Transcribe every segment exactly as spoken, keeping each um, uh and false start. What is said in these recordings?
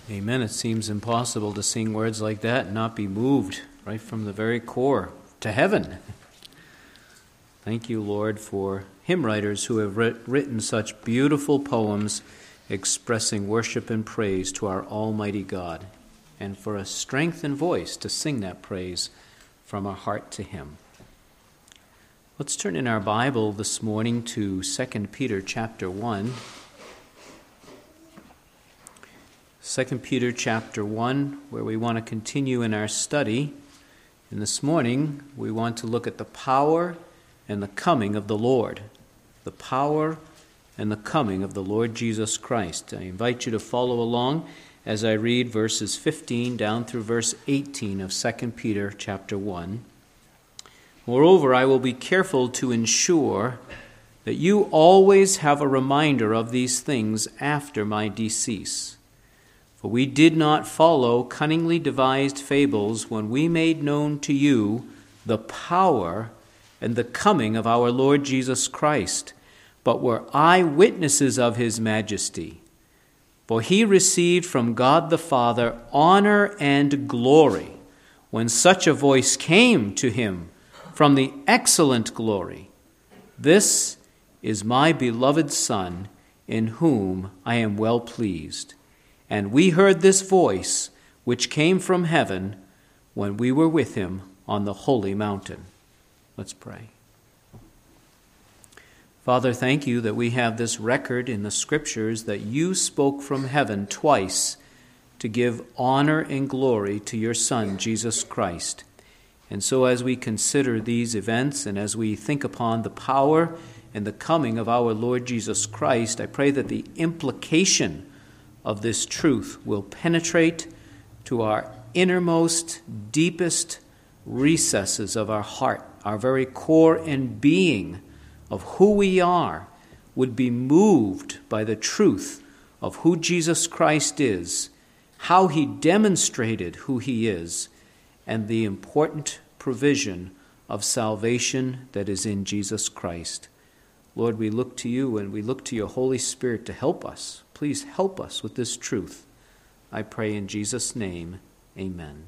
Amen. It seems impossible to sing words like that and not be moved right from the very core to heaven. Thank you, Lord, for hymn writers who have writ- written such beautiful poems expressing worship and praise to our Almighty God, and for a strength and voice to sing that praise from our heart to Him. Let's turn in our Bible this morning to Second Peter chapter one. Second Peter chapter one, where we want to continue in our study. And this morning, we want to look at the power and the coming of the Lord. The power and the coming of the Lord Jesus Christ. I invite you to follow along as I read verses fifteen down through verse eighteen of Second Peter chapter one. Moreover, I will be careful to ensure that you always have a reminder of these things after my decease. For we did not follow cunningly devised fables when we made known to you the power and the coming of our Lord Jesus Christ, but were eyewitnesses of his majesty. For he received from God the Father honor and glory when such a voice came to him from the excellent glory. This is my beloved Son, in whom I am well pleased. And we heard this voice, which came from heaven, when we were with him on the holy mountain. Let's pray. Father, thank you that we have this record in the Scriptures that you spoke from heaven twice to give honor and glory to your Son, Jesus Christ. And so as we consider these events and as we think upon the power and the coming of our Lord Jesus Christ, I pray that the implication of this truth will penetrate to our innermost, deepest recesses of our heart, our very core and being of who we are, would be moved by the truth of who Jesus Christ is, how he demonstrated who he is, and the important provision of salvation that is in Jesus Christ. Lord, we look to you and we look to your Holy Spirit to help us. Please help us with this truth. I pray in Jesus' name, amen.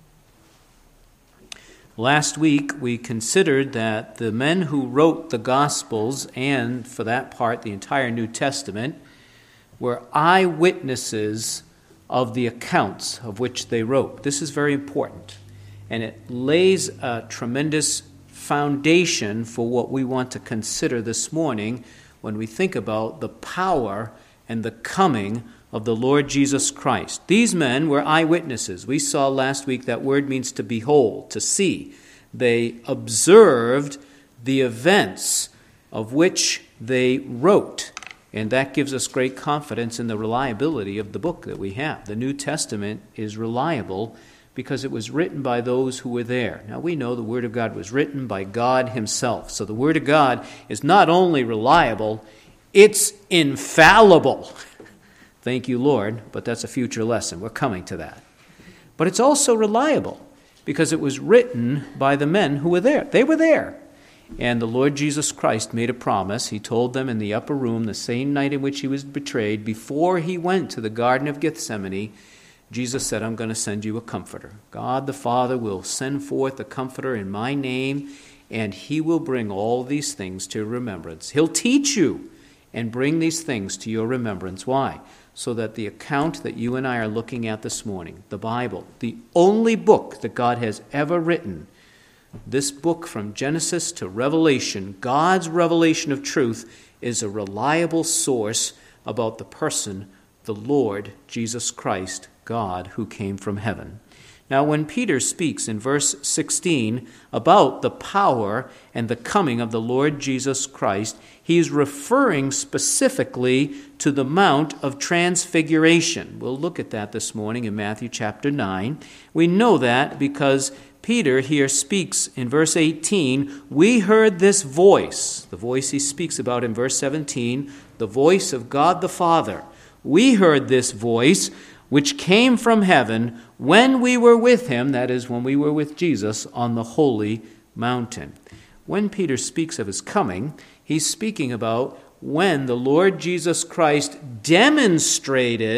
Last week we considered that the men who wrote the Gospels, and for that part the entire New Testament, were eyewitnesses of the accounts of which they wrote. This is very important, and it lays a tremendous foundation for what we want to consider this morning when we think about the power and the coming of the Lord Jesus Christ. These men were eyewitnesses. We saw last week that word means to behold, to see. They observed the events of which they wrote, and that gives us great confidence in the reliability of the book that we have. The New Testament is reliable because it was written by those who were there. Now we know the Word of God was written by God himself. So the Word of God is not only reliable, it's infallible. Thank you, Lord, but that's a future lesson. We're coming to that. But it's also reliable because it was written by the men who were there. They were there. And the Lord Jesus Christ made a promise. He told them in the upper room the same night in which he was betrayed, before he went to the Garden of Gethsemane, Jesus said, I'm going to send you a comforter. God the Father will send forth a comforter in my name, and he will bring all these things to your remembrance. He'll teach you and bring these things to your remembrance. Why? So that the account that you and I are looking at this morning, the Bible, the only book that God has ever written, this book from Genesis to Revelation, God's revelation of truth, is a reliable source about the person, the Lord Jesus Christ, God who came from heaven. Now, when Peter speaks in verse sixteen about the power and the coming of the Lord Jesus Christ, he's referring specifically to the Mount of Transfiguration. We'll look at that this morning in Matthew chapter nine. We know that because Peter here speaks in verse eighteen, we heard this voice, the voice he speaks about in verse seventeen, the voice of God the Father. We heard this voice which came from heaven when we were with him, that is, when we were with Jesus, on the holy mountain. When Peter speaks of his coming, he's speaking about when the Lord Jesus Christ demonstrated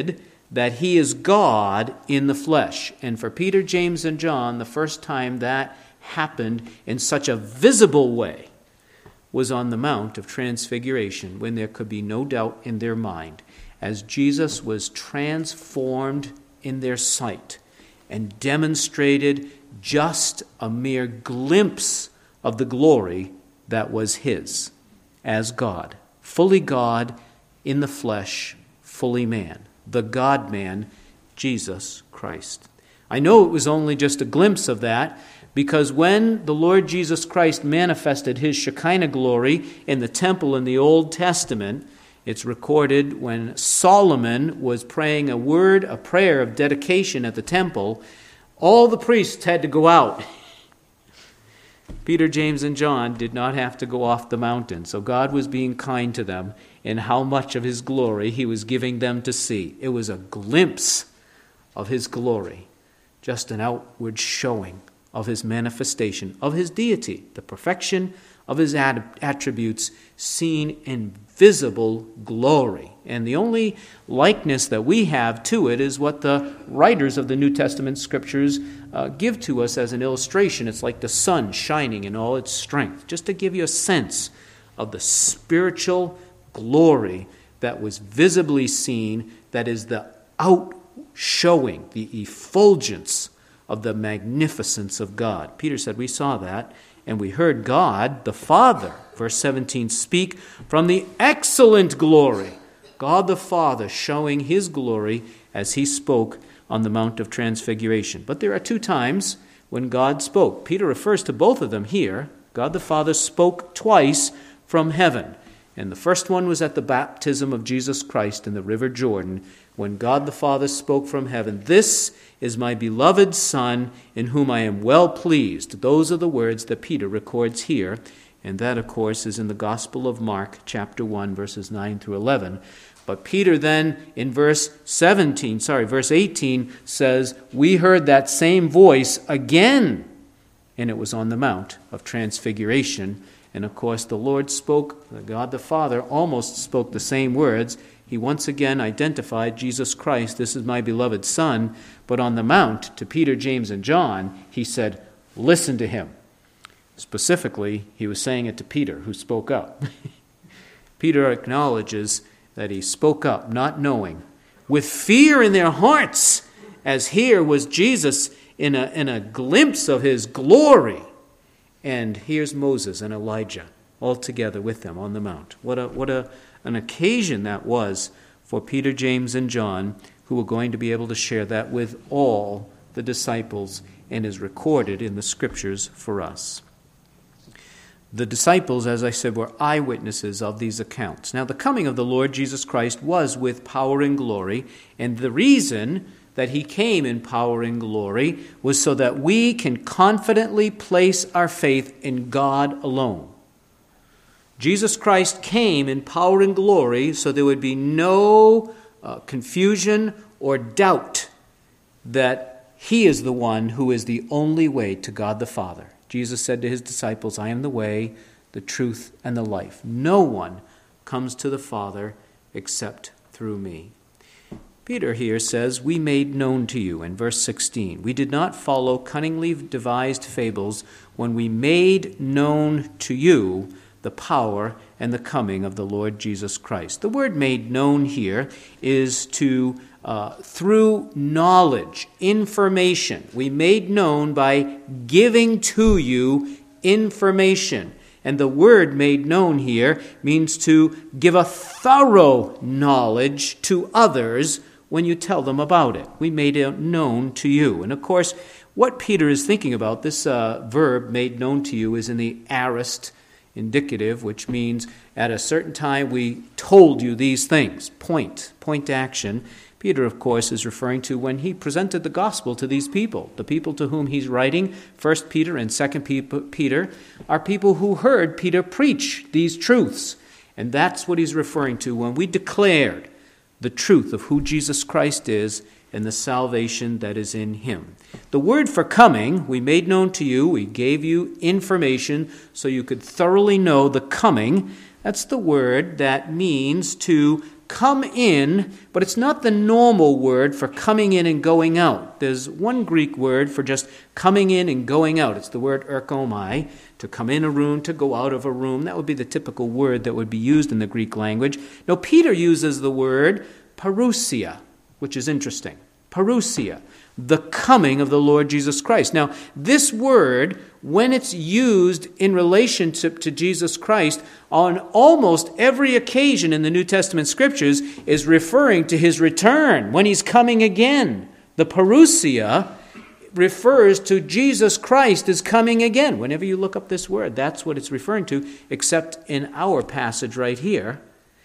that he is God in the flesh. And for Peter, James, and John, the first time that happened in such a visible way was on the Mount of Transfiguration, when there could be no doubt in their mind, as Jesus was transformed in their sight and demonstrated just a mere glimpse of the glory that was his as God, fully God in the flesh, fully man, the God-man, Jesus Christ. I know it was only just a glimpse of that, because when the Lord Jesus Christ manifested his Shekinah glory in the temple in the Old Testament, it's recorded when Solomon was praying a word, a prayer of dedication at the temple, all the priests had to go out. Peter, James, and John did not have to go off the mountain, so God was being kind to them in how much of his glory he was giving them to see. It was a glimpse of his glory, just an outward showing of his manifestation, of his deity, the perfection of his ad- attributes seen in visible glory. And the only likeness that we have to it is what the writers of the New Testament scriptures uh, give to us as an illustration. It's like the sun shining in all its strength, just to give you a sense of the spiritual glory that was visibly seen, that is the outshowing, the effulgence of the magnificence of God. Peter said, we saw that, and we heard God, the Father, verse seventeen, speak from the excellent glory. God the Father showing his glory as he spoke on the Mount of Transfiguration. But there are two times when God spoke. Peter refers to both of them here. God the Father spoke twice from heaven. And the first one was at the baptism of Jesus Christ in the River Jordan, when God the Father spoke from heaven, "This is my beloved Son, in whom I am well pleased." Those are the words that Peter records here, and that, of course, is in the Gospel of Mark, chapter one, verses nine through eleven. But Peter then, in verse seventeen, sorry, verse eighteen, says, we heard that same voice again, and it was on the Mount of Transfiguration. And of course, the Lord spoke, God the Father almost spoke the same words. He once again identified Jesus Christ, "This is my beloved Son." But on the Mount, to Peter, James, and John, he said, listen to him. Specifically, he was saying it to Peter, who spoke up. Peter acknowledges that he spoke up, not knowing, with fear in their hearts, as here was Jesus in a, in a glimpse of his glory. And here's Moses and Elijah all together with them on the mount. What a what a an occasion that was for Peter, James, and John, who were going to be able to share that with all the disciples, and is recorded in the scriptures for us. The disciples, as I said, were eyewitnesses of these accounts. Now, the coming of the Lord Jesus Christ was with power and glory, and the reason that he came in power and glory was so that we can confidently place our faith in God alone. Jesus Christ came in power and glory so there would be no uh, confusion or doubt that he is the one who is the only way to God the Father. Jesus said to his disciples, "I am the way, the truth, and the life. No one comes to the Father except through me." Peter here says, "We made known to you," in verse sixteen. "We did not follow cunningly devised fables when we made known to you the power and the coming of the Lord Jesus Christ." The word "made known" here is to, uh, through knowledge, information. We made known by giving to you information. And the word "made known" here means to give a thorough knowledge to others when you tell them about it. We made it known to you. And of course, what Peter is thinking about, this uh, verb, "made known to you," is in the aorist indicative, which means at a certain time we told you these things. Point, point action. Peter, of course, is referring to when he presented the gospel to these people. The people to whom he's writing, First Peter and Second Peter, are people who heard Peter preach these truths. And that's what he's referring to when we declared the truth of who Jesus Christ is and the salvation that is in him. The word for coming, we made known to you, we gave you information so you could thoroughly know the coming. That's the word that means to come in, but it's not the normal word for coming in and going out. There's one Greek word for just coming in and going out. It's the word erchomai, to come in a room, to go out of a room. That would be the typical word that would be used in the Greek language. Now, Peter uses the word parousia, which is interesting. Parousia, the coming of the Lord Jesus Christ. Now, this word, when it's used in relationship to Jesus Christ on almost every occasion in the New Testament scriptures, is referring to his return, when he's coming again. The parousia refers to Jesus Christ as coming again. Whenever you look up this word, that's what it's referring to, except in our passage right here.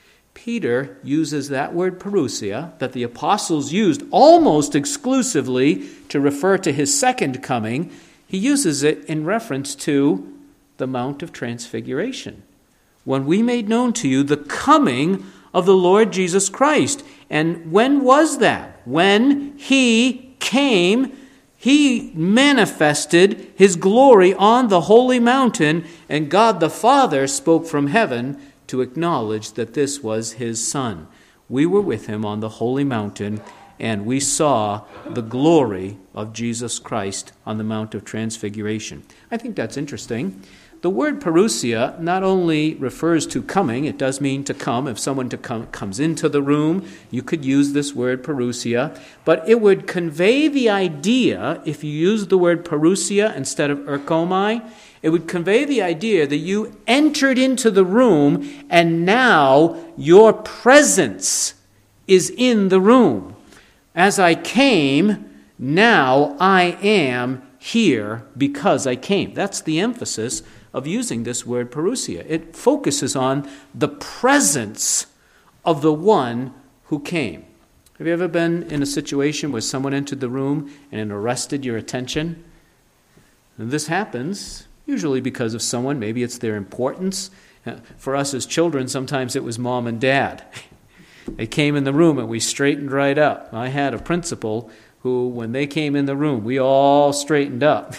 Peter uses that word parousia that the apostles used almost exclusively to refer to his second coming. He uses it in reference to the Mount of Transfiguration, when we made known to you the coming of the Lord Jesus Christ. And when was that? When he came, he manifested his glory on the holy mountain, and God the Father spoke from heaven to acknowledge that this was his Son. We were with him on the holy mountain, and we saw the glory of Jesus Christ on the Mount of Transfiguration. I think that's interesting. The word parousia not only refers to coming, it does mean to come. If someone to come, comes into the room, you could use this word parousia, but it would convey the idea, if you use the word parousia instead of erchomai, it would convey the idea that you entered into the room and now your presence is in the room. As I came, now I am here because I came. That's the emphasis of using this word parousia. It focuses on the presence of the one who came. Have you ever been in a situation where someone entered the room and it arrested your attention? And this happens usually because of someone. Maybe it's their importance. For us as children, sometimes it was mom and dad. They came in the room and we straightened right up. I had a principal who, when they came in the room, we all straightened up.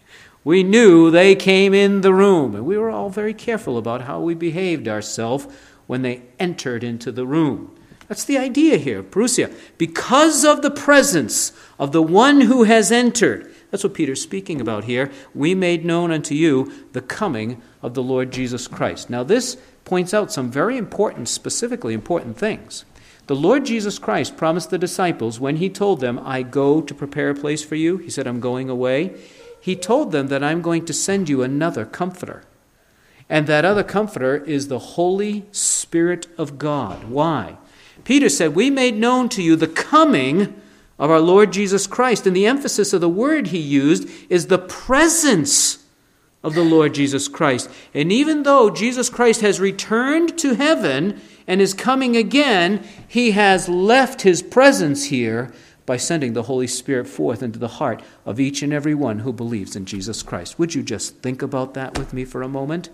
We knew they came in the room, and we were all very careful about how we behaved ourselves when they entered into the room. That's the idea here, parousia. Because of the presence of the one who has entered, that's what Peter's speaking about here. We made known unto you the coming of the Lord Jesus Christ. Now this points out some very important, specifically important things. The Lord Jesus Christ promised the disciples when he told them, I go to prepare a place for you. He said, I'm going away. He told them that I'm going to send you another comforter. And that other comforter is the Holy Spirit of God. Why? Peter said, we made known to you the coming of our Lord Jesus Christ. And the emphasis of the word he used is the presence of the Lord Jesus Christ. And even though Jesus Christ has returned to heaven and is coming again, he has left his presence here by sending the Holy Spirit forth into the heart of each and every one who believes in Jesus Christ. Would you just think about that with me for a moment?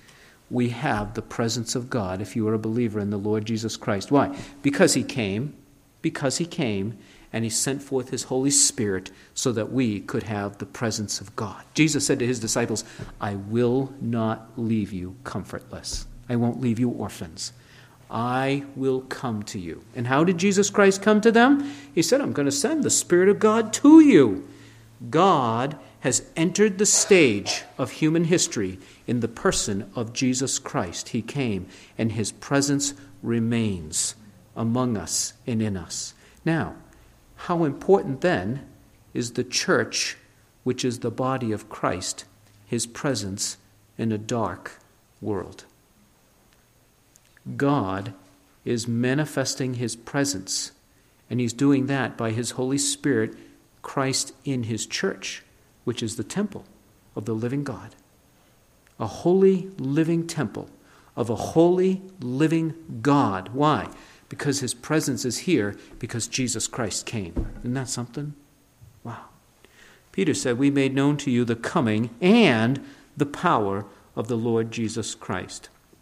We have the presence of God if you are a believer in the Lord Jesus Christ. Why? Because he came, because he came, and he sent forth his Holy Spirit so that we could have the presence of God. Jesus said to his disciples, I will not leave you comfortless. I won't leave you orphans. I will come to you. And how did Jesus Christ come to them? He said, I'm going to send the Spirit of God to you. God has entered the stage of human history in the person of Jesus Christ. He came, and his presence remains among us and in us. Now, how important then is the church, which is the body of Christ, his presence in a dark world? God is manifesting his presence, and he's doing that by his Holy Spirit, Christ in his church, which is the temple of the living God. A holy living temple of a holy living God. Why? Because his presence is here because Jesus Christ came. Isn't that something? Wow. Peter said, we made known to you the coming and the power of the Lord Jesus Christ.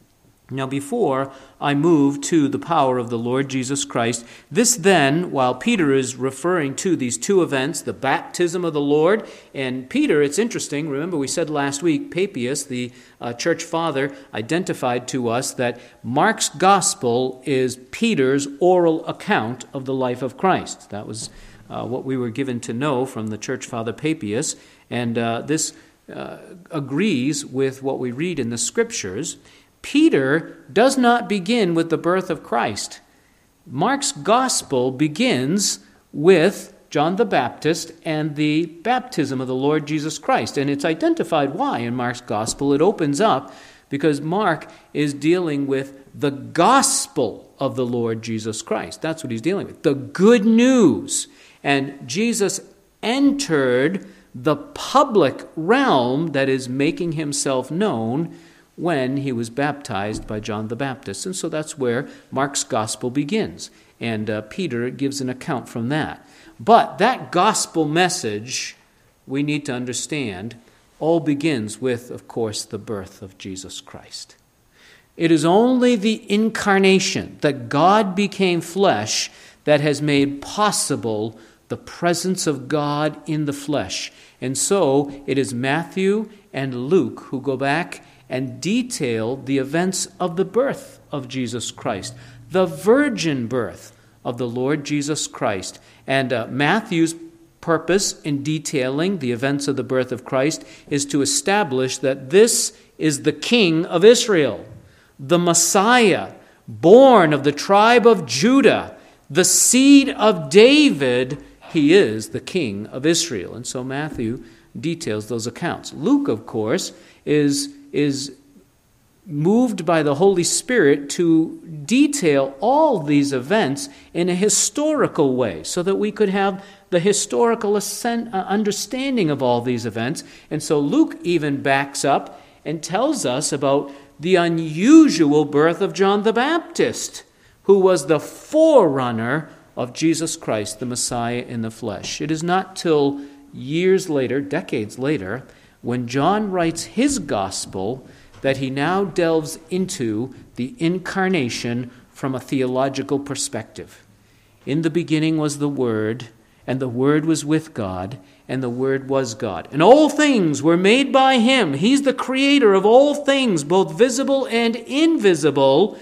Now, before I move to the power of the Lord Jesus Christ, this then, while Peter is referring to these two events, the baptism of the Lord, and Peter, it's interesting, remember we said last week, Papias, the uh, church father, identified to us that Mark's gospel is Peter's oral account of the life of Christ. That was uh, what we were given to know from the church father Papias, and uh, this uh, agrees with what we read in the Scriptures. Peter does not begin with the birth of Christ. Mark's gospel begins with John the Baptist and the baptism of the Lord Jesus Christ. And it's identified why in Mark's gospel. It opens up because Mark is dealing with the gospel of the Lord Jesus Christ. That's what he's dealing with, the good news. And Jesus entered the public realm, that is, making himself known, when he was baptized by John the Baptist. And so that's where Mark's gospel begins. And uh, Peter gives an account from that. But that gospel message, we need to understand, all begins with, of course, the birth of Jesus Christ. It is only the incarnation, that God became flesh, that has made possible the presence of God in the flesh. And so it is Matthew and Luke who go back and detail the events of the birth of Jesus Christ, the virgin birth of the Lord Jesus Christ. And uh, Matthew's purpose in detailing the events of the birth of Christ is to establish that this is the King of Israel, the Messiah, born of the tribe of Judah, the seed of David. He is the King of Israel. And so Matthew details those accounts. Luke, of course, is is moved by the Holy Spirit to detail all these events in a historical way so that we could have the historical understanding of all these events. And so Luke even backs up and tells us about the unusual birth of John the Baptist, who was the forerunner of Jesus Christ, the Messiah in the flesh. It is not till years later, decades later, when John writes his gospel, that he now delves into the incarnation from a theological perspective. In the beginning was the Word, and the Word was with God, and the Word was God. And all things were made by him. He's the creator of all things, both visible and invisible.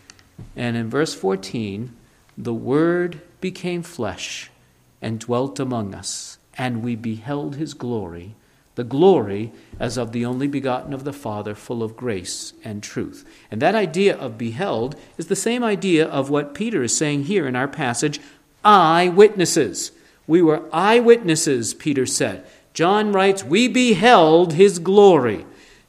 And in verse fourteen, the Word became flesh and dwelt among us, and we beheld his glory, the glory as of the only begotten of the Father, full of grace and truth. And that idea of beheld is the same idea of what Peter is saying here in our passage, eyewitnesses. We were eyewitnesses, Peter said. John writes, we beheld his glory.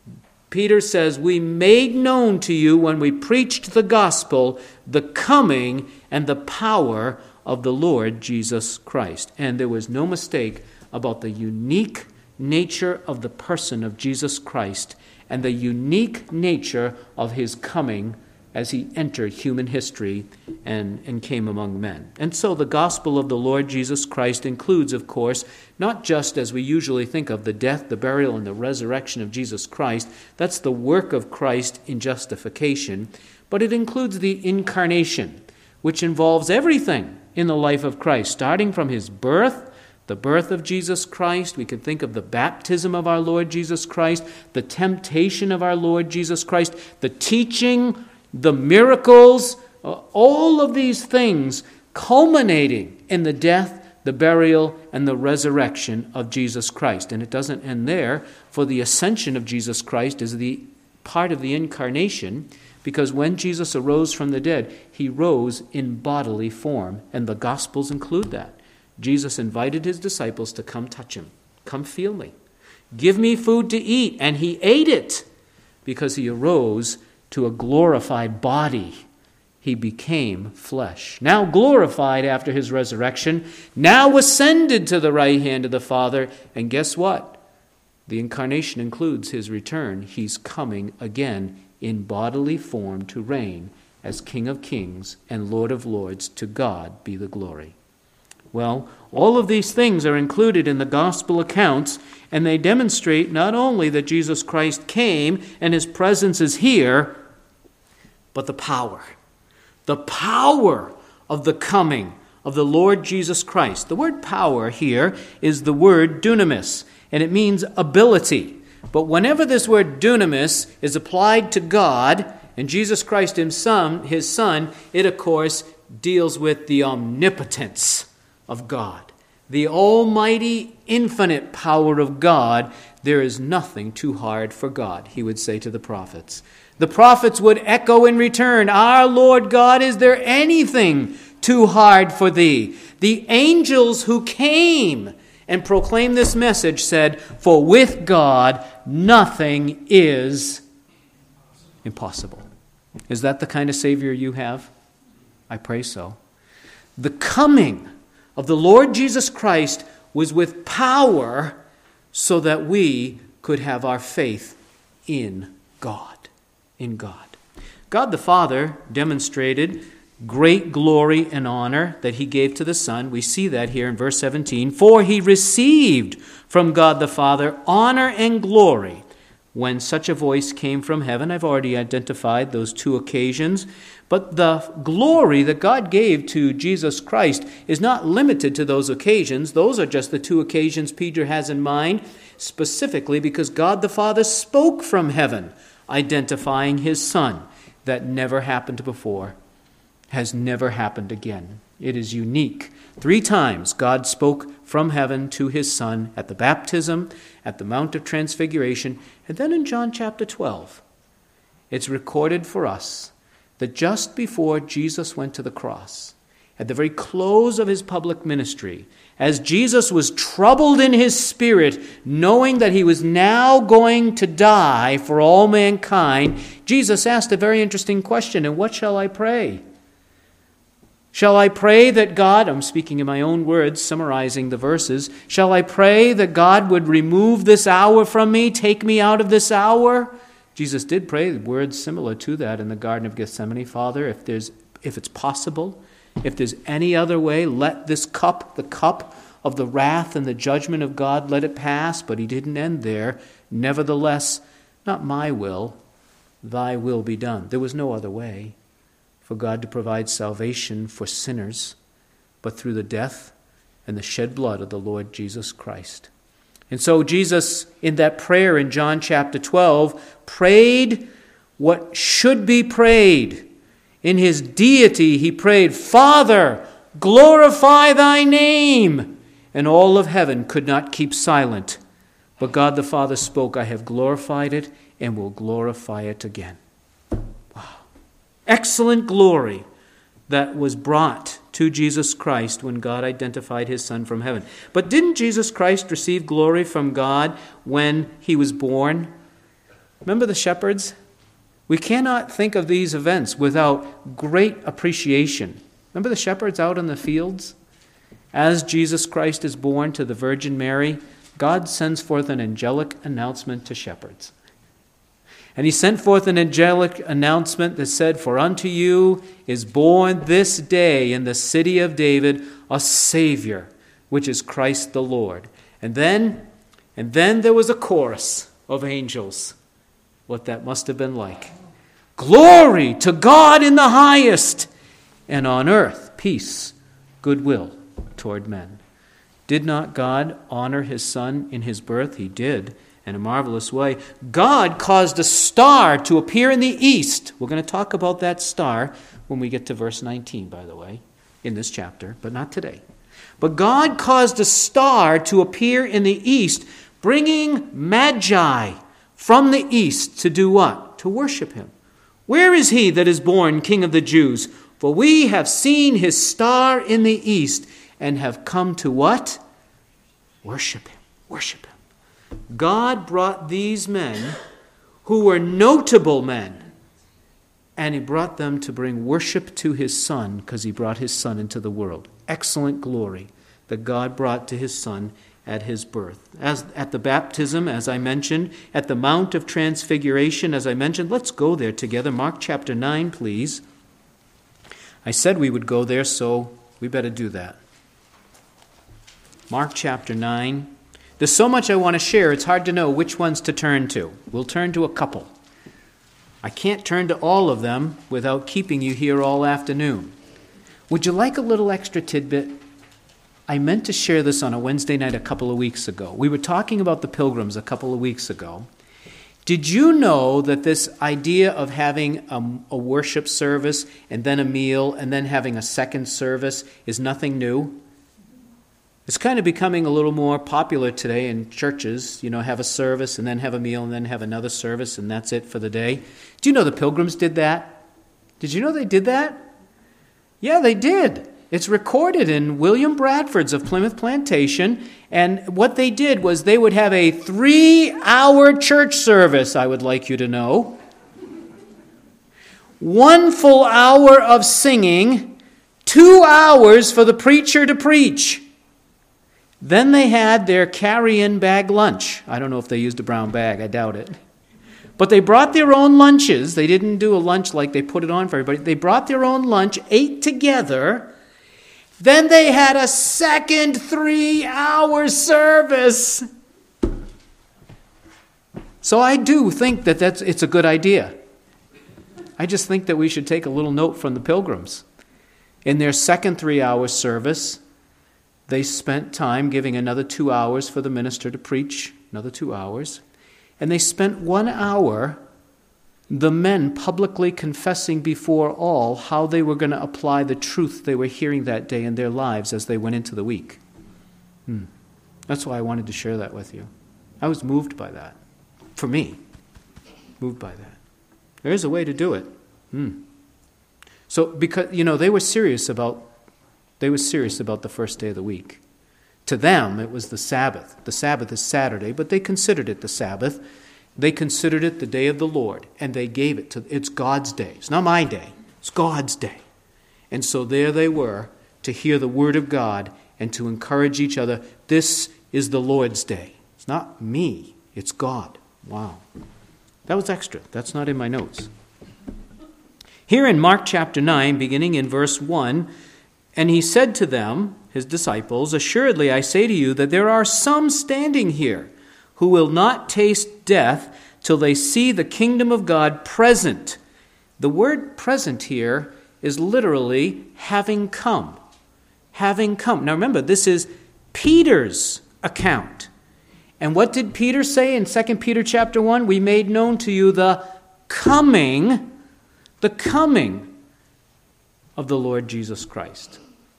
Peter says, we made known to you when we preached the gospel, the coming and the power of the Lord Jesus Christ. And there was no mistake about the unique nature of the person of Jesus Christ and the unique nature of his coming as he entered human history and, and came among men. And so the gospel of the Lord Jesus Christ includes, of course, not just as we usually think of the death, the burial, and the resurrection of Jesus Christ. That's the work of Christ in justification. But it includes the incarnation, which involves everything in the life of Christ, starting from his birth, the birth of Jesus Christ. We could think of the baptism of our Lord Jesus Christ, the temptation of our Lord Jesus Christ, the teaching, the miracles, uh, all of these things culminating in the death, the burial, and the resurrection of Jesus Christ. And it doesn't end there, for the ascension of Jesus Christ is the part of the incarnation, because when Jesus arose from the dead, he rose in bodily form, and the Gospels include that. Jesus invited his disciples to come touch him. Come feel me. Give me food to eat. And he ate it because he arose to a glorified body. He became flesh. Now glorified after his resurrection. Now ascended to the right hand of the Father. And guess what? The incarnation includes his return. He's coming again in bodily form to reign as King of Kings and Lord of Lords. To God be the glory. Well, all of these things are included in the gospel accounts, and they demonstrate not only that Jesus Christ came and his presence is here, but the power. The power of the coming of the Lord Jesus Christ. The word power here is the word dunamis, and it means ability. But whenever this word dunamis is applied to God and Jesus Christ himself, his Son, it of course deals with the omnipotence of God. The almighty, infinite power of God. There is nothing too hard for God, he would say to the prophets. The prophets would echo in return, "Our Lord God, is there anything too hard for thee?" The angels who came and proclaimed this message said, "For with God nothing is impossible." Is that the kind of Savior you have? I pray so. The coming of the Lord Jesus Christ was with power so that we could have our faith in God. In God. God the Father demonstrated great glory and honor that he gave to the Son. We see that here in verse seventeen. For he received from God the Father honor and glory when such a voice came from heaven. I've already identified those two occasions. But the glory that God gave to Jesus Christ is not limited to those occasions. Those are just the two occasions Peter has in mind, specifically because God the Father spoke from heaven, identifying his Son. That never happened before, has never happened again. It is unique. Three times God spoke from heaven to his Son, at the baptism, at the Mount of Transfiguration, and then in John chapter twelve. It's recorded for us that just before Jesus went to the cross, at the very close of his public ministry, as Jesus was troubled in his spirit, knowing that he was now going to die for all mankind, Jesus asked a very interesting question, "And what shall I pray? Shall I pray that God," I'm speaking in my own words, summarizing the verses, "shall I pray that God would remove this hour from me, take me out of this hour?" Jesus did pray words similar to that in the Garden of Gethsemane. "Father, if there's, if it's possible, if there's any other way, let this cup, the cup of the wrath and the judgment of God, let it pass." But he didn't end there. "Nevertheless, not my will, thy will be done." There was no other way for God to provide salvation for sinners but through the death and the shed blood of the Lord Jesus Christ. And so Jesus, in that prayer in John chapter twelve, prayed what should be prayed. In his deity, he prayed, "Father, glorify thy name." And all of heaven could not keep silent. But God the Father spoke, "I have glorified it and will glorify it again." Wow. Excellent glory that was brought to Jesus Christ when God identified his Son from heaven. But didn't Jesus Christ receive glory from God when he was born? Remember the shepherds? We cannot think of these events without great appreciation. Remember the shepherds out in the fields? As Jesus Christ is born to the Virgin Mary, God sends forth an angelic announcement to shepherds. And he sent forth an angelic announcement that said, "For unto you is born this day in the city of David a Savior, which is Christ the Lord." And then, and then there was a chorus of angels. What that must have been like. "Glory to God in the highest, and on earth peace, goodwill toward men." Did not God honor his Son in his birth? He did, in a marvelous way. God caused a star to appear in the east. We're going to talk about that star when we get to verse nineteen, by the way, in this chapter, but not today. But God caused a star to appear in the east, bringing magi from the east to do what? To worship him. "Where is he that is born King of the Jews? For we have seen his star in the east and have come to" what? Worship him. Worship him. God brought these men who were notable men, and he brought them to bring worship to his Son because he brought his Son into the world. Excellent glory that God brought to his Son at his birth. As at the baptism, as I mentioned, at the Mount of Transfiguration, as I mentioned, let's go there together. Mark chapter nine, please. I said we would go there, so we better do that. Mark chapter nine. There's so much I want to share, it's hard to know which ones to turn to. We'll turn to a couple. I can't turn to all of them without keeping you here all afternoon. Would you like a little extra tidbit? I meant to share this on a Wednesday night a couple of weeks ago. We were talking about the pilgrims a couple of weeks ago. Did you know that this idea of having a, a worship service and then a meal and then having a second service is nothing new? It's kind of becoming a little more popular today in churches. You know, have a service and then have a meal and then have another service and that's it for the day. Do you know the pilgrims did that? Did you know they did that? Yeah, they did. It's recorded in William Bradford's of Plymouth Plantation, and what they did was they would have a three-hour church service, I would like you to know. One full hour of singing, two hours for the preacher to preach. Then they had their carry-in bag lunch. I don't know if they used a brown bag, I doubt it. But they brought their own lunches. They didn't do a lunch like they put it on for everybody. They brought their own lunch, ate together. Then they had a second three-hour service. So I do think that that's, it's a good idea. I just think that we should take a little note from the pilgrims. In their second three-hour service, they spent time giving another two hours for the minister to preach, another two hours. And they spent one hour, the men publicly confessing before all how they were going to apply the truth they were hearing that day in their lives as they went into the week. Hmm. That's why I wanted to share that with you. I was moved by that. For me, moved by that. There is a way to do it. Hmm. So, because, you know, they were serious about, they were serious about the first day of the week. To them, it was the Sabbath. The Sabbath is Saturday, but they considered it the Sabbath. They considered it the day of the Lord, and they gave it to, it's God's day. It's not my day, it's God's day. And so there they were to hear the word of God and to encourage each other. This is the Lord's day. It's not me, it's God. Wow. That was extra. That's not in my notes. Here in Mark chapter nine, beginning in verse one, and he said to them, his disciples, assuredly I say to you that there are some standing here who will not taste death till they see the kingdom of God present. The word present here is literally having come. Having come. Now remember, this is Peter's account. And what did Peter say in Second Peter chapter one? We made known to you the coming, the coming of the Lord Jesus Christ.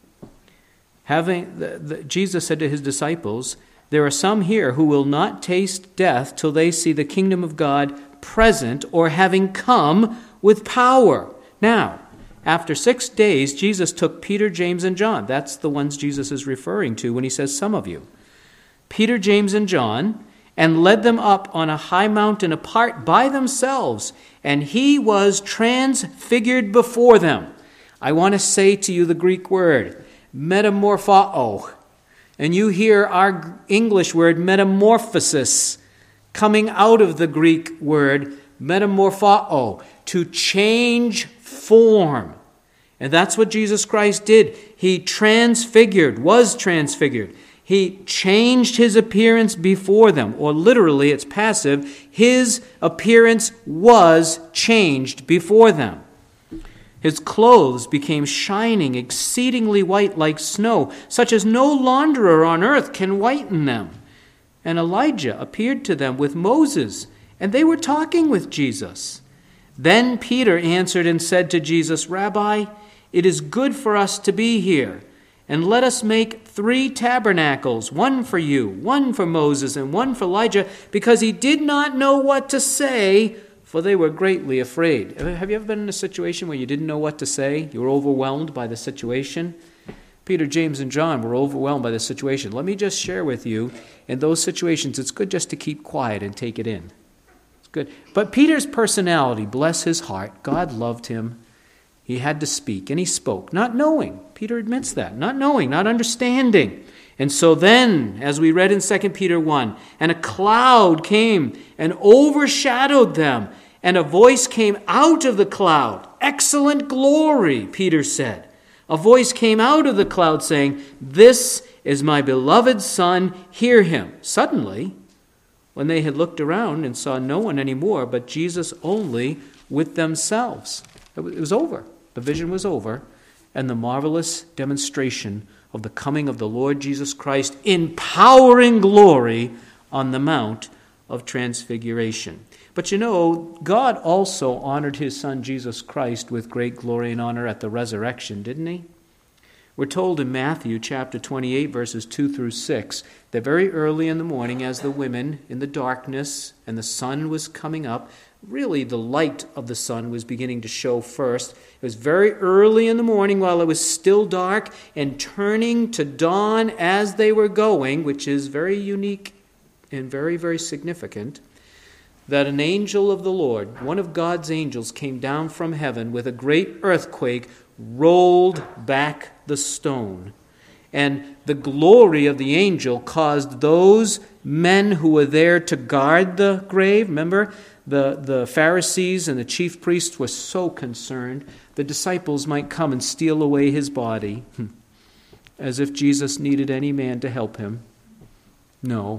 Having the, the, Jesus said to his disciples, there are some here who will not taste death till they see the kingdom of God present or having come with power. Now, after six days, Jesus took Peter, James, and John. That's the ones Jesus is referring to when he says some of you. Peter, James, and John, and led them up on a high mountain apart by themselves, and he was transfigured before them. I want to say to you the Greek word, metamorpho. And you hear our English word metamorphosis coming out of the Greek word metamorpho, to change form. And that's what Jesus Christ did. He transfigured, was transfigured. He changed his appearance before them, or literally it's passive, his appearance was changed before them. His clothes became shining, exceedingly white like snow, such as no launderer on earth can whiten them. And Elijah appeared to them with Moses, and they were talking with Jesus. Then Peter answered and said to Jesus, Rabbi, it is good for us to be here, and let us make three tabernacles, one for you, one for Moses, and one for Elijah, because he did not know what to say, for they were greatly afraid. Have you ever been in a situation where you didn't know what to say? You were overwhelmed by the situation? Peter, James, and John were overwhelmed by the situation. Let me just share with you, in those situations, it's good just to keep quiet and take it in. It's good. But Peter's personality, bless his heart, God loved him. He had to speak, and he spoke, not knowing. Peter admits that, not knowing, not understanding. And so then, as we read in Second Peter one, and a cloud came and overshadowed them, and a voice came out of the cloud. Excellent glory, Peter said. A voice came out of the cloud saying, this is my beloved Son, hear him. Suddenly, when they had looked around and saw no one anymore but Jesus only with themselves. It was over. The vision was over. And the marvelous demonstration of the coming of the Lord Jesus Christ in power and glory on the Mount of Transfiguration. But you know, God also honored his Son Jesus Christ with great glory and honor at the resurrection, didn't he? We're told in Matthew chapter twenty-eight, verses two through six, that very early in the morning, as the women in the darkness and the sun was coming up, really the light of the sun was beginning to show first. It was very early in the morning while it was still dark and turning to dawn as they were going, which is very unique and very, very significant, that an angel of the Lord, one of God's angels, came down from heaven with a great earthquake, rolled back the stone. And the glory of the angel caused those men who were there to guard the grave. Remember, the, the Pharisees and the chief priests were so concerned the disciples might come and steal away his body, as if Jesus needed any man to help him. No.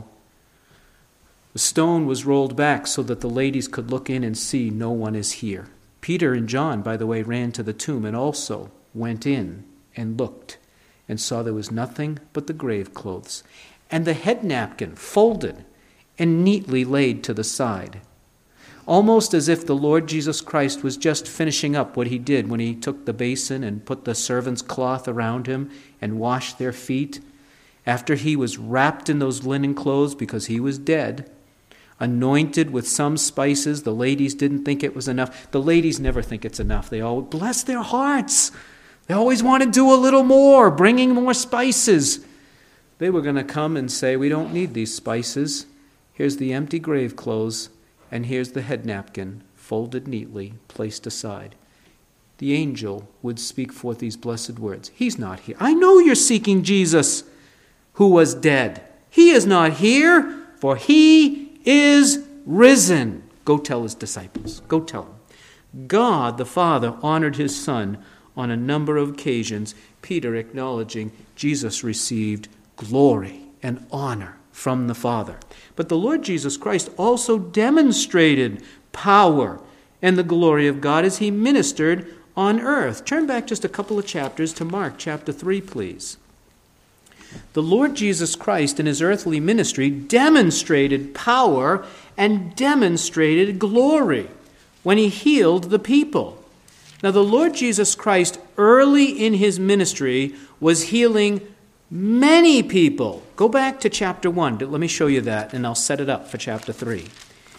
The stone was rolled back so that the ladies could look in and see no one is here. Peter and John, by the way, ran to the tomb and also went in and looked and saw there was nothing but the grave clothes and the head napkin folded and neatly laid to the side, almost as if the Lord Jesus Christ was just finishing up what he did when he took the basin and put the servant's cloth around him and washed their feet. After he was wrapped in those linen clothes because he was dead, anointed with some spices. The ladies didn't think it was enough. The ladies never think it's enough. They all bless their hearts. They always want to do a little more, bringing more spices. They were going to come and say, we don't need these spices. Here's the empty grave clothes, and here's the head napkin, folded neatly, placed aside. The angel would speak forth these blessed words. He's not here. I know you're seeking Jesus, who was dead. He is not here, for he is risen. Go tell his disciples. Go tell them. God the Father honored his Son on a number of occasions, Peter acknowledging Jesus received glory and honor from the Father. But the Lord Jesus Christ also demonstrated power and the glory of God as he ministered on earth. Turn back just a couple of chapters to Mark chapter three, please. The Lord Jesus Christ in his earthly ministry demonstrated power and demonstrated glory when he healed the people. Now, the Lord Jesus Christ early in his ministry was healing many people. Go back to chapter one. Let me show you that, and I'll set it up for chapter three.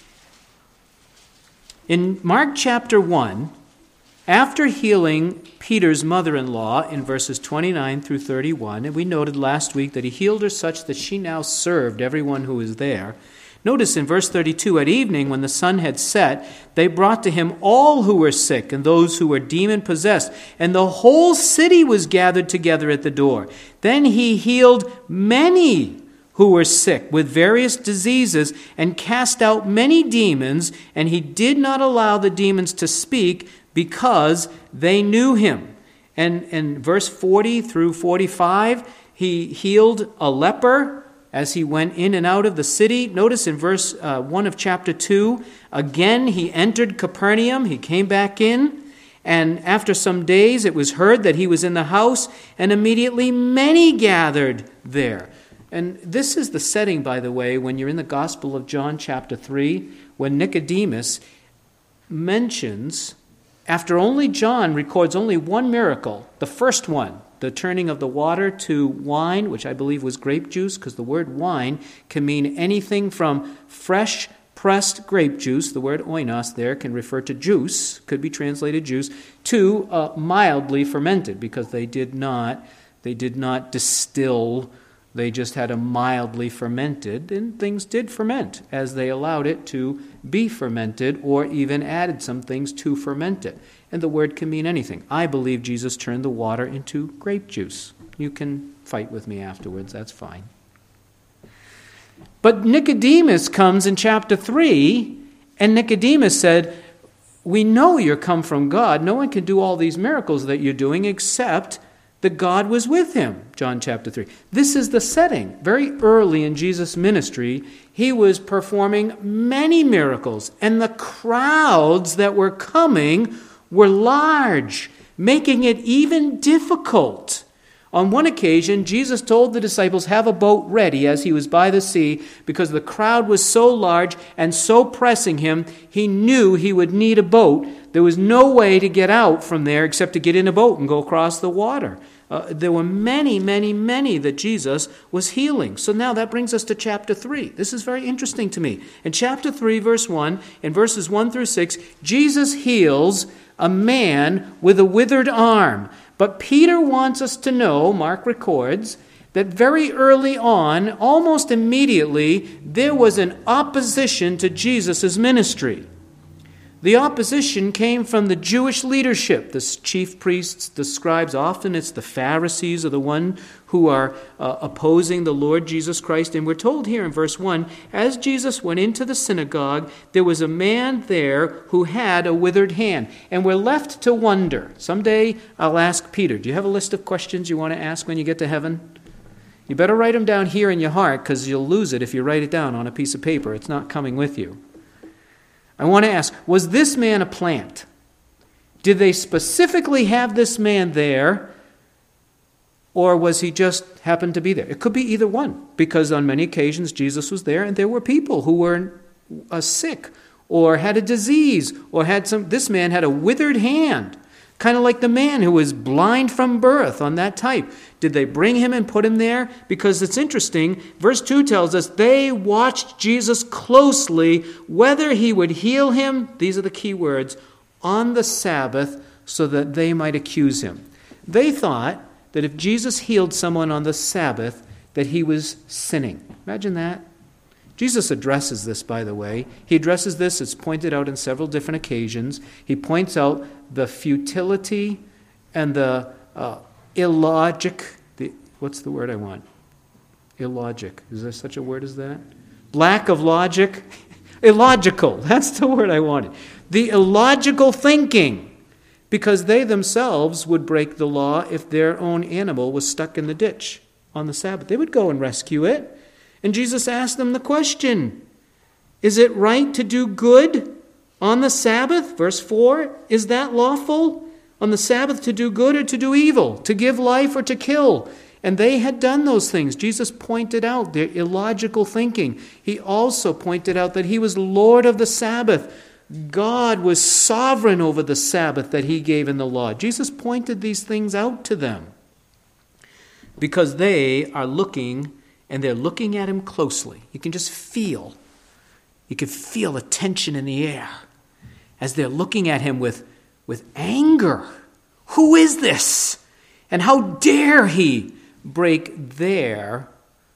In Mark chapter one, after healing Peter's mother-in-law in verses twenty-nine through thirty-one, and we noted last week that he healed her such that she now served everyone who was there. Notice in verse thirty-two, at evening when the sun had set, they brought to him all who were sick and those who were demon-possessed, and the whole city was gathered together at the door. Then he healed many who were sick with various diseases and cast out many demons, and he did not allow the demons to speak because they knew him. And in verse forty through forty-five, he healed a leper as he went in and out of the city. Notice in verse uh, one of chapter two, again he entered Capernaum. He came back in, and after some days it was heard that he was in the house, and immediately many gathered there. And this is the setting, by the way, when you're in the Gospel of John chapter three, when Nicodemus mentions, after only John records only one miracle, the first one, the turning of the water to wine, which I believe was grape juice, because the word wine can mean anything from fresh pressed grape juice, the word oinos there can refer to juice, could be translated juice, to uh, mildly fermented, because they did not, they did not distill. They just had a mildly fermented, and things did ferment as they allowed it to be fermented or even added some things to ferment it. And the word can mean anything. I believe Jesus turned the water into grape juice. You can fight with me afterwards, that's fine. But Nicodemus comes in chapter three, and Nicodemus said, we know you're come from God. No one can do all these miracles that you're doing except the that God was with him, John chapter three. This is the setting. Very early in Jesus' ministry, he was performing many miracles, and the crowds that were coming were large, making it even difficult. On one occasion, Jesus told the disciples, have a boat ready as he was by the sea, because the crowd was so large and so pressing him, he knew he would need a boat. There was no way to get out from there except to get in a boat and go across the water. Uh, there were many, many, many that Jesus was healing. So now that brings us to chapter three. This is very interesting to me. In chapter three, verse one, in verses one through six, Jesus heals a man with a withered arm. But Peter wants us to know, Mark records, that very early on, almost immediately, there was an opposition to Jesus' ministry. The opposition came from the Jewish leadership, the chief priests, the scribes. Often it's the Pharisees are the one who are uh, opposing the Lord Jesus Christ. And we're told here in verse one, as Jesus went into the synagogue, there was a man there who had a withered hand. And we're left to wonder. Someday I'll ask Peter, do you have a list of questions you want to ask when you get to heaven? You better write them down here in your heart, because you'll lose it if you write it down on a piece of paper. It's not coming with you. I want to ask, was this man a plant? Did they specifically have this man there, or was he just happened to be there? It could be either one, because on many occasions Jesus was there and there were people who were uh, sick or had a disease or had some. This man had a withered hand, kind of like the man who was blind from birth on that type. Did they bring him and put him there? Because it's interesting. Verse two tells us they watched Jesus closely whether he would heal him, these are the key words, on the Sabbath so that they might accuse him. They thought that if Jesus healed someone on the Sabbath, that he was sinning. Imagine that. Jesus addresses this, by the way. He addresses this, it's pointed out in several different occasions. He points out the futility and the uh, illogic, the, what's the word I want? Illogic. Is there such a word as that? Lack of logic. Illogical. That's the word I wanted. The illogical thinking. Because they themselves would break the law if their own animal was stuck in the ditch on the Sabbath. They would go and rescue it. And Jesus asked them the question, is it right to do good on the Sabbath? Verse four, is that lawful on the Sabbath to do good or to do evil, to give life or to kill? And they had done those things. Jesus pointed out their illogical thinking. He also pointed out that he was Lord of the Sabbath. God was sovereign over the Sabbath that he gave in the law. Jesus pointed these things out to them because they are looking, and they're looking at him closely. You can just feel, you can feel the tension in the air as they're looking at him with, with anger. Who is this? And how dare he break their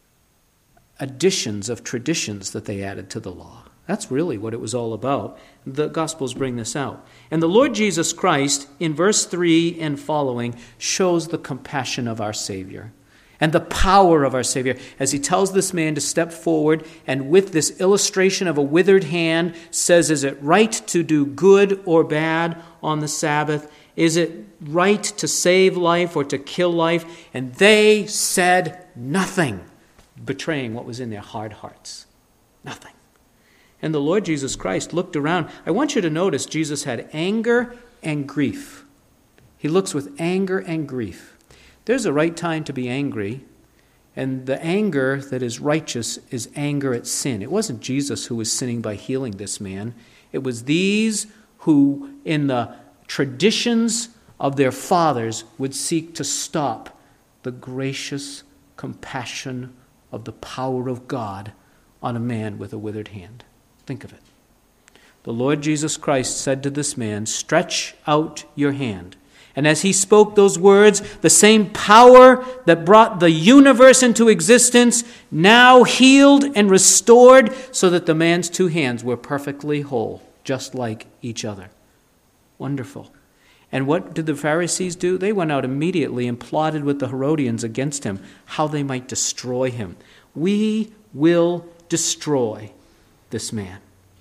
additions of traditions that they added to the law? That's really what it was all about. The Gospels bring this out. And the Lord Jesus Christ, in verse three and following, shows the compassion of our Savior and the power of our Savior as he tells this man to step forward, and with this illustration of a withered hand says, is it right to do good or bad on the Sabbath? Is it right to save life or to kill life? And they said nothing, betraying what was in their hard hearts. Nothing. And the Lord Jesus Christ looked around. I want you to notice Jesus had anger and grief. He looks with anger and grief. There's a right time to be angry, and the anger that is righteous is anger at sin. It wasn't Jesus who was sinning by healing this man. It was these who, in the traditions of their fathers, would seek to stop the gracious compassion of the power of God on a man with a withered hand. Think of it. The Lord Jesus Christ said to this man, stretch out your hand. And as he spoke those words, the same power that brought the universe into existence now healed and restored so that the man's two hands were perfectly whole, just like each other. Wonderful. And what did the Pharisees do? They went out immediately and plotted with the Herodians against him, how they might destroy him. We will destroy this man.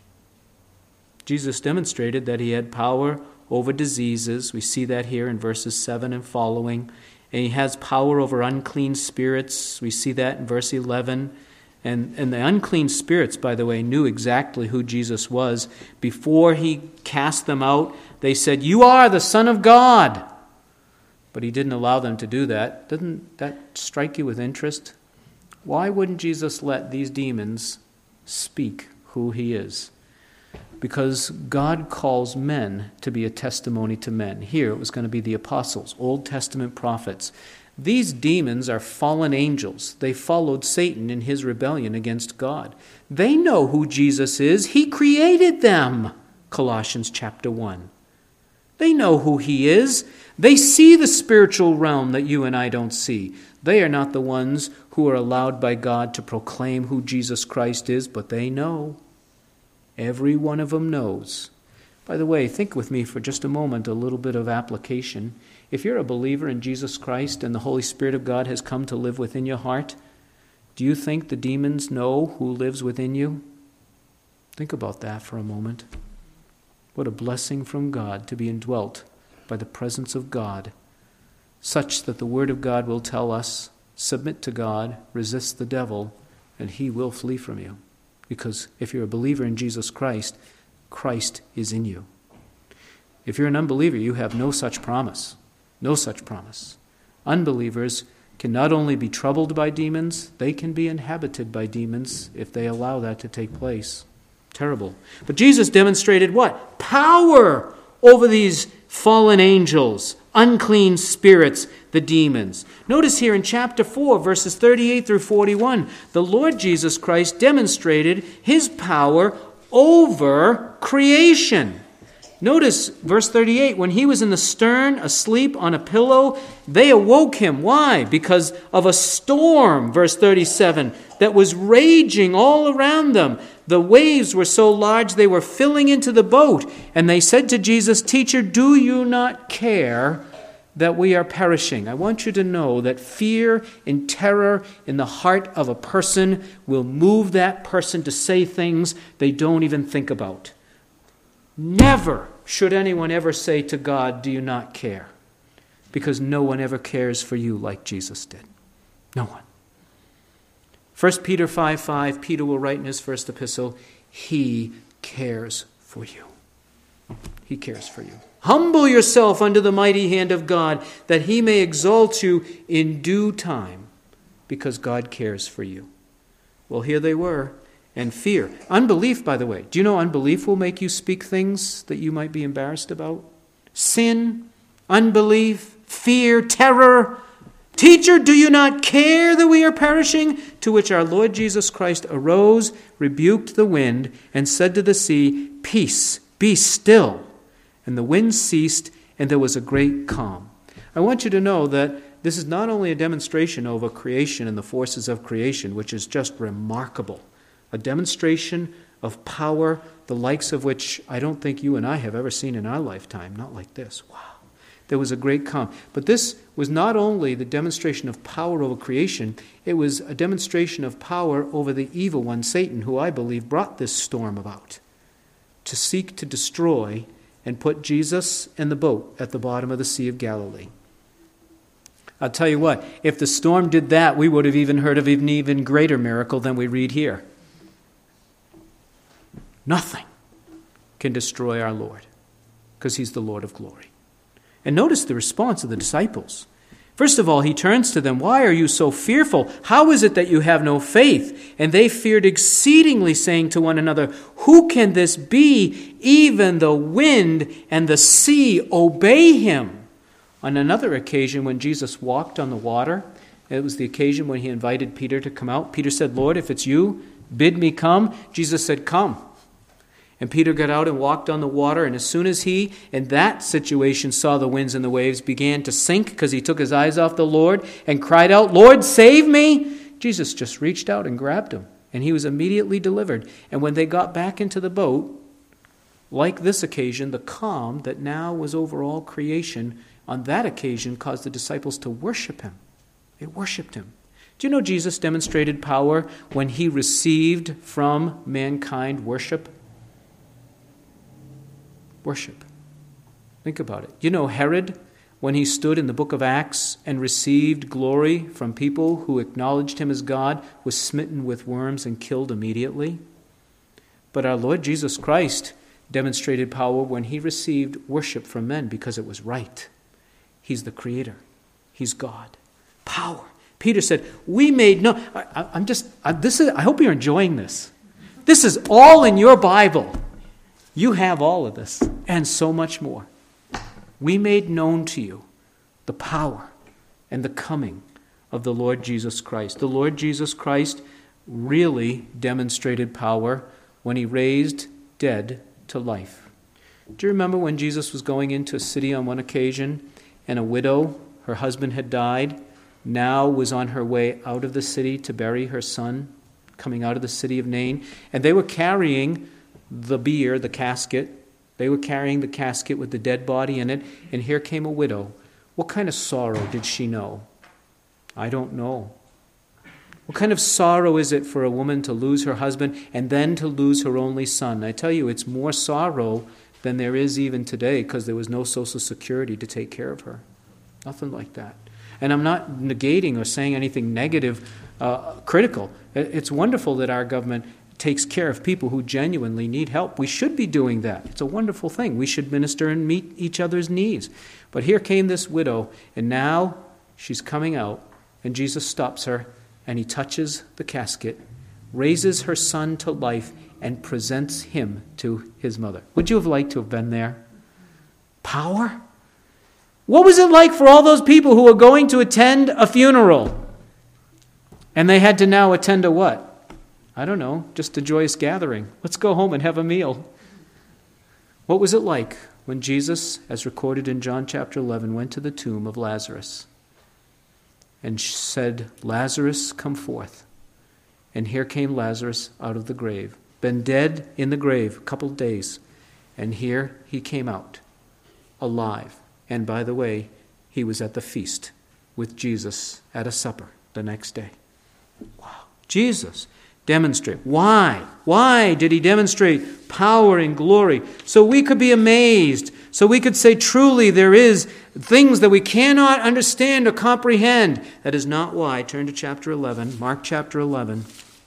Jesus demonstrated that he had power over diseases. We see that here in verses seven and following. And he has power over unclean spirits. We see that in verse eleven. And, and the unclean spirits, by the way, knew exactly who Jesus was. Before he cast them out, they said, "You are the Son of God." But he didn't allow them to do that. Doesn't that strike you with interest? Why wouldn't Jesus let these demons speak who he is? Because God calls men to be a testimony to men. Here it was going to be the apostles, Old Testament prophets. These demons are fallen angels. They followed Satan in his rebellion against God. They know who Jesus is. He created them, Colossians chapter one. They know who he is. They see the spiritual realm that you and I don't see. They are not the ones who are allowed by God to proclaim who Jesus Christ is, but they know. Every one of them knows. By the way, think with me for just a moment, a little bit of application. If you're a believer in Jesus Christ and the Holy Spirit of God has come to live within your heart, do you think the demons know who lives within you? Think about that for a moment. What a blessing from God to be indwelt by the presence of God, such that the Word of God will tell us, submit to God, resist the devil, and he will flee from you. Because if you're a believer in Jesus Christ, Christ is in you. If you're an unbeliever, you have no such promise. No such promise. Unbelievers can not only be troubled by demons, they can be inhabited by demons if they allow that to take place. Terrible. But Jesus demonstrated what? Power over these fallen angels, unclean spirits, the demons. Notice here in chapter four, verses thirty-eight through forty-one, the Lord Jesus Christ demonstrated his power over creation. Notice verse thirty-eight, when he was in the stern, asleep on a pillow, they awoke him. Why? Because of a storm, verse thirty-seven, that was raging all around them. The waves were so large they were filling into the boat. And they said to Jesus, "Teacher, do you not care that we are perishing?" I want you to know that fear and terror in the heart of a person will move that person to say things they don't even think about. Never should anyone ever say to God, "Do you not care?" Because no one ever cares for you like Jesus did. No one. First Peter five five, Peter will write in his first epistle, he cares for you. He cares for you. Humble yourself under the mighty hand of God, that he may exalt you in due time, because God cares for you. Well, here they were. And fear. Unbelief, by the way. Do you know unbelief will make you speak things that you might be embarrassed about? Sin, unbelief, fear, terror. Teacher, do you not care that we are perishing? To which our Lord Jesus Christ arose, rebuked the wind, and said to the sea, "Peace, be still." And the wind ceased, and there was a great calm. I want you to know that this is not only a demonstration over creation and the forces of creation, which is just remarkable. A demonstration of power, the likes of which I don't think you and I have ever seen in our lifetime. Not like this. Wow. There was a great calm. But this was not only the demonstration of power over creation, it was a demonstration of power over the evil one, Satan, who I believe brought this storm about to seek to destroy and put Jesus and the boat at the bottom of the Sea of Galilee. I'll tell you what, if the storm did that, we would have even heard of an even greater miracle than we read here. Nothing can destroy our Lord, because he's the Lord of glory. And notice the response of the disciples. First of all, he turns to them, "Why are you so fearful? How is it that you have no faith?" And they feared exceedingly, saying to one another, "Who can this be? Even the wind and the sea obey him." On another occasion, when Jesus walked on the water, it was the occasion when he invited Peter to come out. Peter said, "Lord, if it's you, bid me come." Jesus said, "Come." And Peter got out and walked on the water, and as soon as he, in that situation, saw the winds and the waves began to sink because he took his eyes off the Lord and cried out, "Lord, save me!" Jesus just reached out and grabbed him, and he was immediately delivered. And when they got back into the boat, like this occasion, the calm that now was over all creation, on that occasion caused the disciples to worship him. They worshiped him. Do you know Jesus demonstrated power when he received from mankind worship? Worship. Think about it. You know, Herod when he stood in the book of Acts and received glory from people who acknowledged him as God, was smitten with worms and killed immediately. But our Lord Jesus Christ demonstrated power when he received worship from men because it was right. He's the Creator. He's God. Power. Peter said, we made no... I, I'm just... I, this is. I hope you're enjoying this. This is all in your Bible. You have all of this and so much more. We made known to you the power and the coming of the Lord Jesus Christ. The Lord Jesus Christ really demonstrated power when he raised dead to life. Do you remember when Jesus was going into a city on one occasion and a widow, her husband had died, now was on her way out of the city to bury her son, coming out of the city of Nain, and they were carrying the bier, the casket. They were carrying the casket with the dead body in it, and here came a widow. What kind of sorrow did she know? I don't know. What kind of sorrow is it for a woman to lose her husband and then to lose her only son? I tell you, it's more sorrow than there is even today because there was no Social Security to take care of her. Nothing like that. And I'm not negating or saying anything negative, uh, critical. It's wonderful that our government takes care of people who genuinely need help. We should be doing that. It's a wonderful thing. We should minister and meet each other's needs. But here came this widow, and now she's coming out, and Jesus stops her, and he touches the casket, raises her son to life, and presents him to his mother. Would you have liked to have been there? Power? What was it like for all those people who were going to attend a funeral? And they had to now attend a what? I don't know, just a joyous gathering. Let's go home and have a meal. What was it like when Jesus, as recorded in John chapter eleven, went to the tomb of Lazarus and said, Lazarus, come forth. And here came Lazarus out of the grave, been dead in the grave a couple of days, and here he came out alive. And by the way, he was at the feast with Jesus at a supper the next day. Wow. Jesus demonstrate. Why? Why did he demonstrate power and glory? So we could be amazed. So we could say, truly, there is things that we cannot understand or comprehend. That is not why. Turn to chapter eleven, Mark chapter eleven.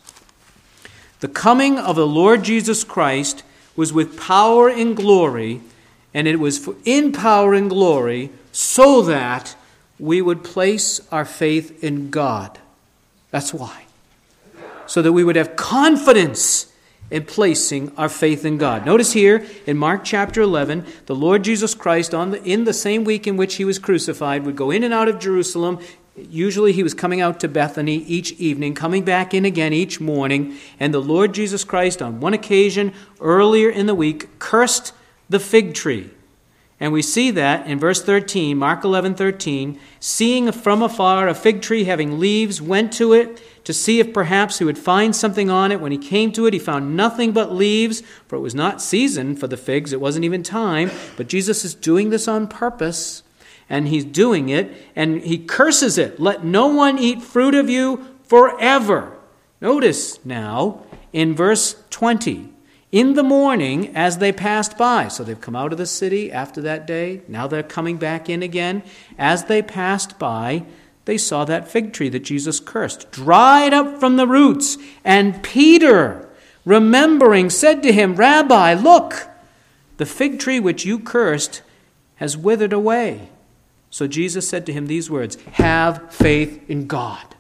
The coming of the Lord Jesus Christ was with power and glory, and it was in power and glory so that we would place our faith in God. That's why. So that we would have confidence in placing our faith in God. Notice here in Mark chapter eleven, the Lord Jesus Christ, on the, in the same week in which he was crucified, would go in and out of Jerusalem. Usually he was coming out to Bethany each evening, coming back in again each morning. And the Lord Jesus Christ, on one occasion earlier in the week, cursed the fig tree. And we see that in verse thirteen, Mark eleven thirteen, seeing from afar a fig tree having leaves, went to it to see if perhaps he would find something on it. When he came to it, he found nothing but leaves, for it was not season for the figs. It wasn't even time. But Jesus is doing this on purpose, and he's doing it, and he curses it. Let no one eat fruit of you forever. Notice now in verse twenty, in the morning as they passed by. So they've come out of the city after that day. Now they're coming back in again. As they passed by, they saw that fig tree that Jesus cursed, dried up from the roots. And Peter, remembering, said to him, Rabbi, look, the fig tree which you cursed has withered away. So Jesus said to him these words, have faith in God.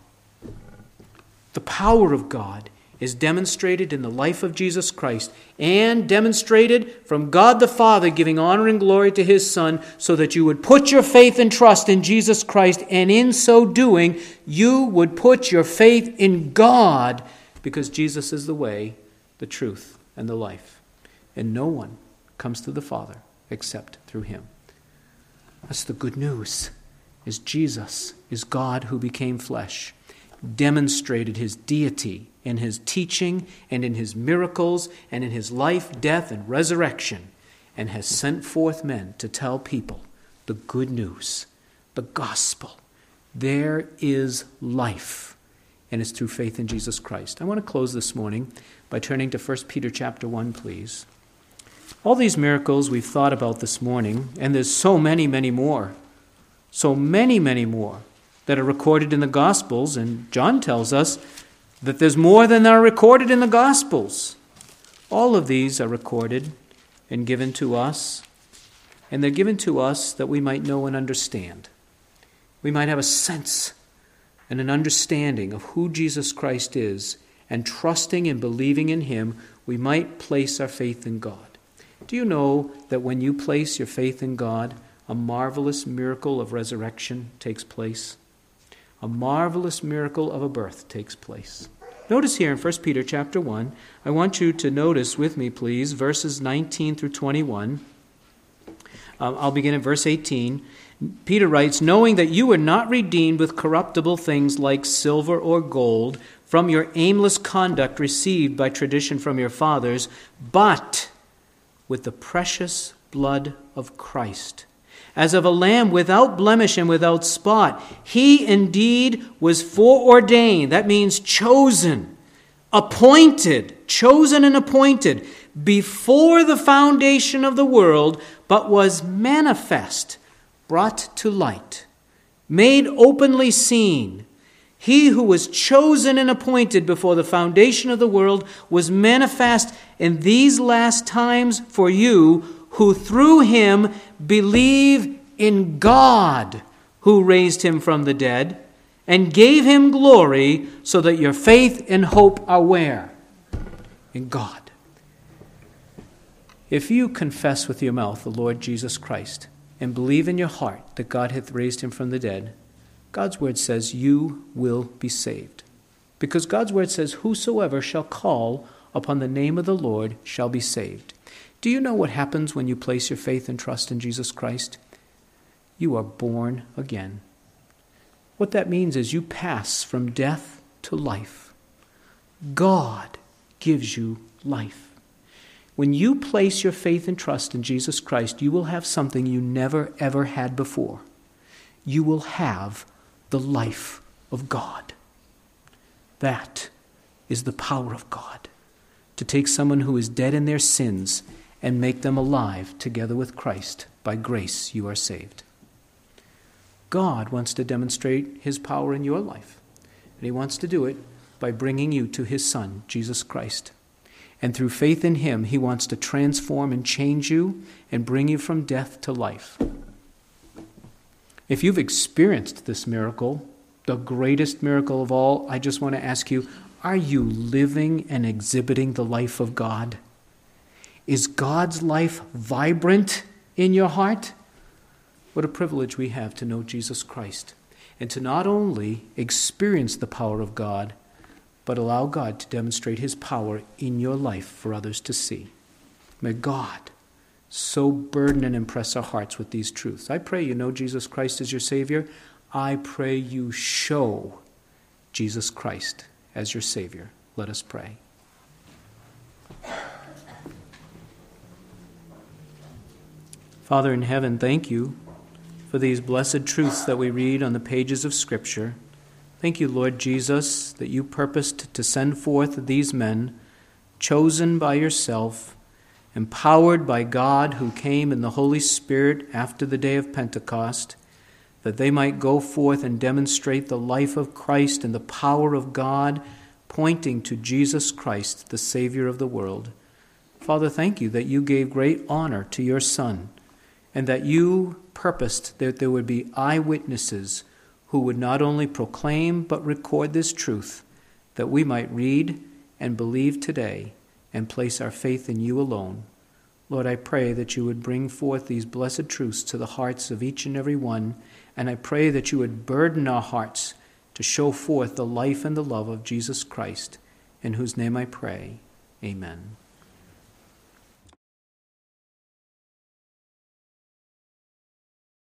The power of God is demonstrated in the life of Jesus Christ and demonstrated from God the Father giving honor and glory to his Son so that you would put your faith and trust in Jesus Christ, and in so doing you would put your faith in God because Jesus is the way, the truth, and the life. And no one comes to the Father except through him. That's the good news, is Jesus is God who became flesh, demonstrated his deity in his teaching and in his miracles and in his life, death, and resurrection, and has sent forth men to tell people the good news, the gospel. There is life, and it's through faith in Jesus Christ. I want to close this morning by turning to First Peter chapter one, please. All these miracles we've thought about this morning, and there's so many, many more. So many, many more that are recorded in the Gospels, and John tells us that there's more than are recorded in the Gospels. All of these are recorded and given to us, and they're given to us that we might know and understand. We might have a sense and an understanding of who Jesus Christ is, and trusting and believing in him, we might place our faith in God. Do you know that when you place your faith in God, a marvelous miracle of resurrection takes place? A marvelous miracle of a birth takes place. Notice here in First Peter chapter one, I want you to notice with me, please, verses nineteen through twenty-one. Um, I'll begin at verse eighteen. Peter writes, "Knowing that you were not redeemed with corruptible things like silver or gold from your aimless conduct received by tradition from your fathers, but with the precious blood of Christ, as of a lamb without blemish and without spot. He indeed was foreordained," that means chosen, appointed, chosen and appointed, "before the foundation of the world, but was manifest," brought to light, made openly seen. He who was chosen and appointed before the foundation of the world was manifest in these last times for you, who through him believe in God, who raised him from the dead and gave him glory, so that your faith and hope are where? In God. If you confess with your mouth the Lord Jesus Christ and believe in your heart that God hath raised him from the dead, God's word says you will be saved. Because God's word says, "Whosoever shall call upon the name of the Lord shall be saved." Do you know what happens when you place your faith and trust in Jesus Christ? You are born again. What that means is you pass from death to life. God gives you life. When you place your faith and trust in Jesus Christ, you will have something you never, ever had before. You will have the life of God. That is the power of God, to take someone who is dead in their sins and make them alive together with Christ. By grace you are saved. God wants to demonstrate his power in your life, and he wants to do it by bringing you to his Son, Jesus Christ. And through faith in him, he wants to transform and change you and bring you from death to life. If you've experienced this miracle, the greatest miracle of all, I just want to ask you, are you living and exhibiting the life of God? Is God's life vibrant in your heart? What a privilege we have to know Jesus Christ, and to not only experience the power of God, but allow God to demonstrate his power in your life for others to see. May God so burden and impress our hearts with these truths. I pray you know Jesus Christ as your Savior. I pray you show Jesus Christ as your Savior. Let us pray. Father in heaven, thank you for these blessed truths that we read on the pages of Scripture. Thank you, Lord Jesus, that you purposed to send forth these men, chosen by yourself, empowered by God who came in the Holy Spirit after the day of Pentecost, that they might go forth and demonstrate the life of Christ and the power of God, pointing to Jesus Christ, the Savior of the world. Father, thank you that you gave great honor to your Son, and that you purposed that there would be eyewitnesses who would not only proclaim but record this truth, that we might read and believe today and place our faith in you alone. Lord, I pray that you would bring forth these blessed truths to the hearts of each and every one, and I pray that you would burden our hearts to show forth the life and the love of Jesus Christ, in whose name I pray. Amen.